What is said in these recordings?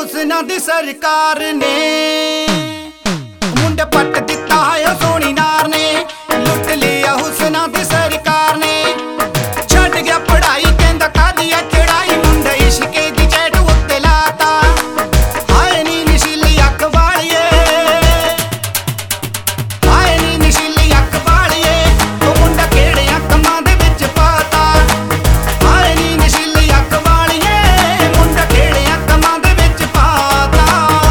हुस्ना दी सरकार ने मुंडे पट दिता है सोनी नार ने लुट लिया हुस्ना दी सरकार ने छड़ गया पढ़ाई कहंदा कादी है चढ़ाई मुंडे इश्के दी चैट उत्ते लाता हाय नी नशीली अख वालिए हाय नी नशीली अख वालिए ओ मुंडा केड़े कमां दे विच पाता हाय नी नशीली अख वालिए मुंडा केड़े कमां दे विच पाता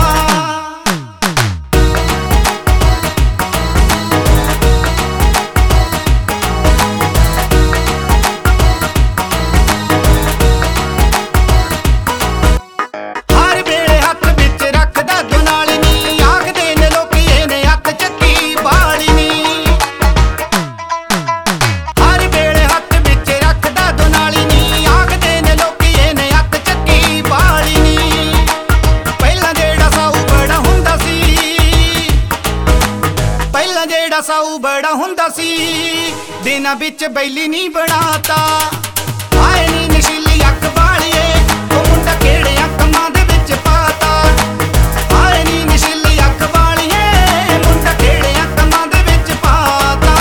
हर वेले हथ विच रखदा दुनाली नी आखदे ने लोकी इहने हथ चक्की बाली नी हर वेले हथ विच रखदा दुनाली नी आखदे ने लोकी इहने हथ चक्की बाली नी पहिलां जेड़ा साऊ बड़ा हुंदा सी पहिलां जेड़ा साऊ बड़ा हुंदा सी दिनां विच बैली नी बनाता हाय नी नशीली अख वालिए ओ मुंडा केड़े कमां दे विच पाता हाय नी नशीली अख वालिए मुंडा केड़े कमां दे विच पाता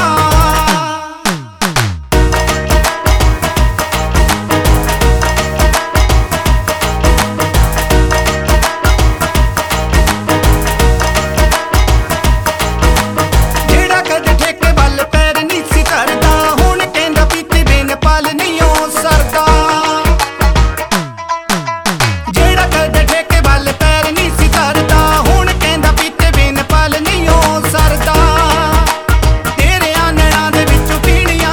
जेड़ा कद ठेके वल पैर नी सी करदा हुण कहंदा पीती बिन पल नहीं ओ सरदा जेड़ा कद ठेके वल पैर नी सी करदा हुण कहंदा पीते बिन पल नहीं ओ सरदा तेरे आनणा दे विचों पीणियां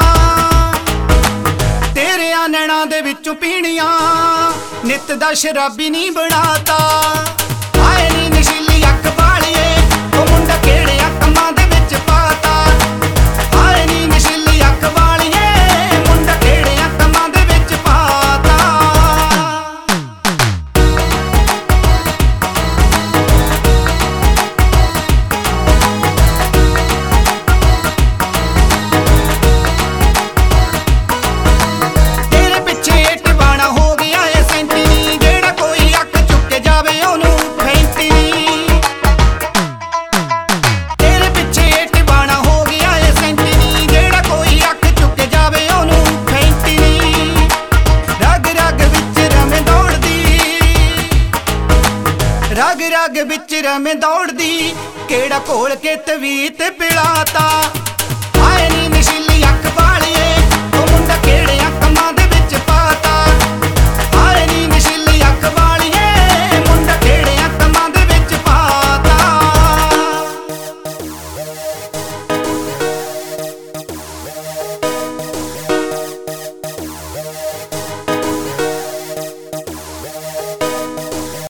तेरे आनणा दे विचों पीणियां नित दा शराबी नी बनाता हाय नी नशीली अख वालिए ओ मुंडा केड़े कमां दे विच पाता हाय नी नशीली अख वालिए मुंडा केड़े कमां दे विच पाता तेरे पिछे टिवाणा हो गया है सैंती नी जेड़ा कोई अख चुक के जावे ओनू फैंती नी तेरे पिछे टिवाणा हो गया है सैंती नी जेड़ा कोई अख चुक के जावे ओनू फैंती नी रग रग विच रमे दौड़दी रग रग विच रमे दौड़दी केड़ा घोल के तवीत पिलाता